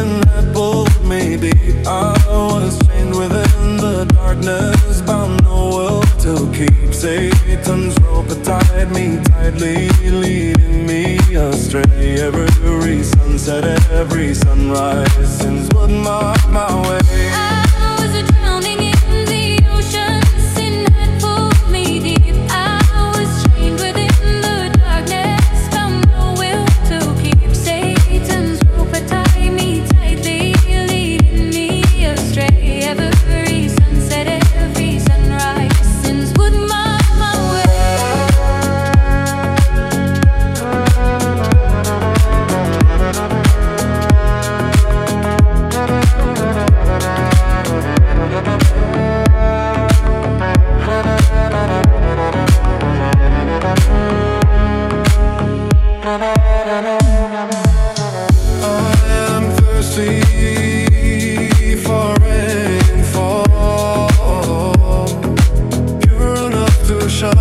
sin had pulled me deep. I was chained within the darkness, bound no will to keep. Satan's rope had tied me tightly, leading me astray. Every sunset, every sunrise, sins would mark my way. I was drowning in the ocean, sin had pulled me deep. I was chained within the darkness, found no will to keep. Satan's rope had tied me tightly, leading me astray. Every sunset, every sunrise, sins would mark my way. I am thirsty for rainfall, pure enough to shine.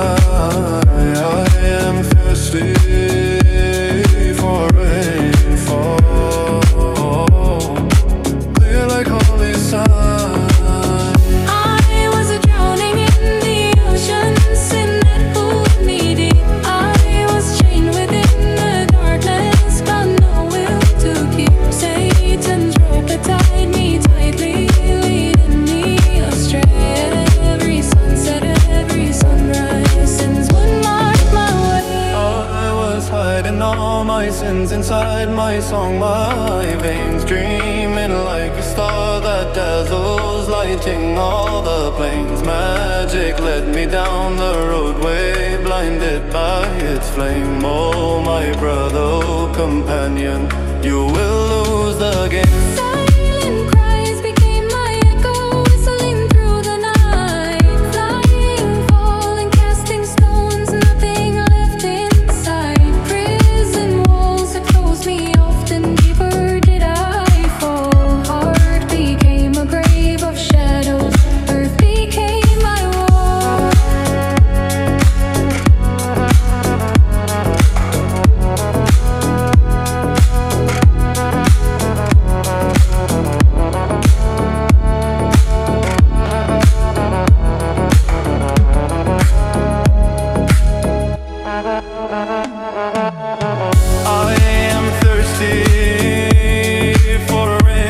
I am thirsty for rainfall, clear like holy sun. I was drowning in the ocean, sin had pulled me deep. I was chained within the darkness, found no will to keep. Satan's rope had tied me tightly, leading me astray. Every sunset, every sunrise, sins would mark my way. I was hiding all my sins inside my song, my veins dreaming like a star that dazzles, lighting all the plains. Magic led me down the roadway, blinded by its flame. Oh, my brother, oh, companion, you will lose the game. Silent cries became my echo, whistling through the night. Flying, falling, casting stones, nothing left inside. Prison walls had closed me, often deeper did I fall. Heart became a grave of shadows, earth became my wall. I am thirsty for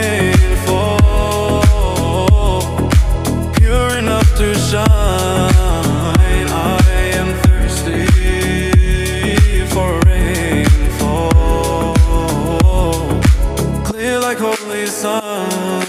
rainfall, pure enough to shine. I am thirsty for rainfall, clear like holy sun.